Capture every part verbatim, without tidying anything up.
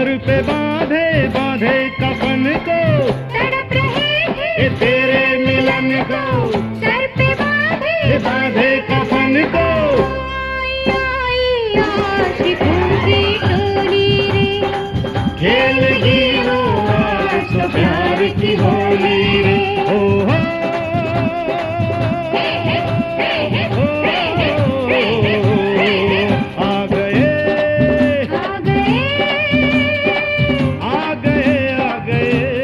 Sir पे बांधे बांधे कफन को, तड़प रहे थे तेरे मिलन को, सर पे बांधे बांधे कफन को। आई आई आशिकों की टोली रे, खेलेगी वो आज तो प्यार की होली रे। ओ हो आ गए आ गए आ गए आ गए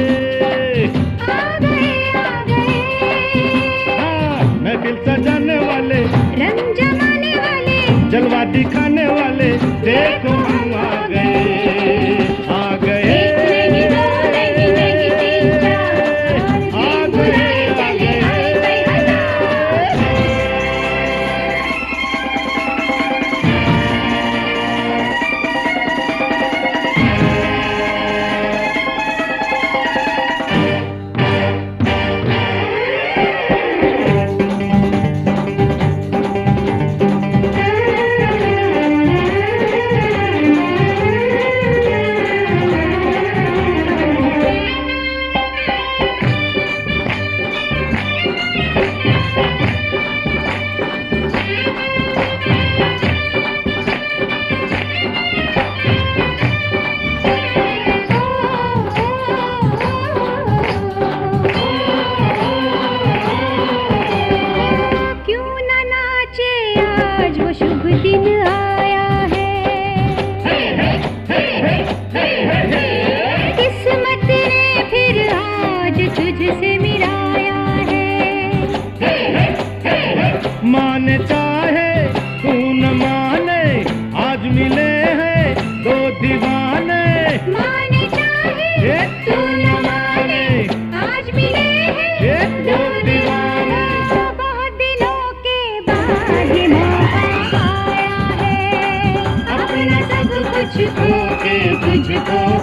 आ गए आ गए, हाँ, महफिल सजाने वाले, रंग जमाने वाले, जलवा दिखाने वाले, देखो हम आ गए आ गए एक नहीं दो नहीं नहीं तीन चार, आ और गए दिन आ चले आए गए। गए हजार। क्यों न नाचे आज वो शुभ दिन आया है, किस्मत ने फिर आज तुझसे मिलाया है। माने चाहे तू न माने, आज मिले हैं दो दीवाने। माने चाहे ये तू न माने, आज मिले ये हैं दो दो दीवाने। दीवाने। बहुत दिनों के बाद ये मौका आया है, अपना सब कुछ खो के तुझको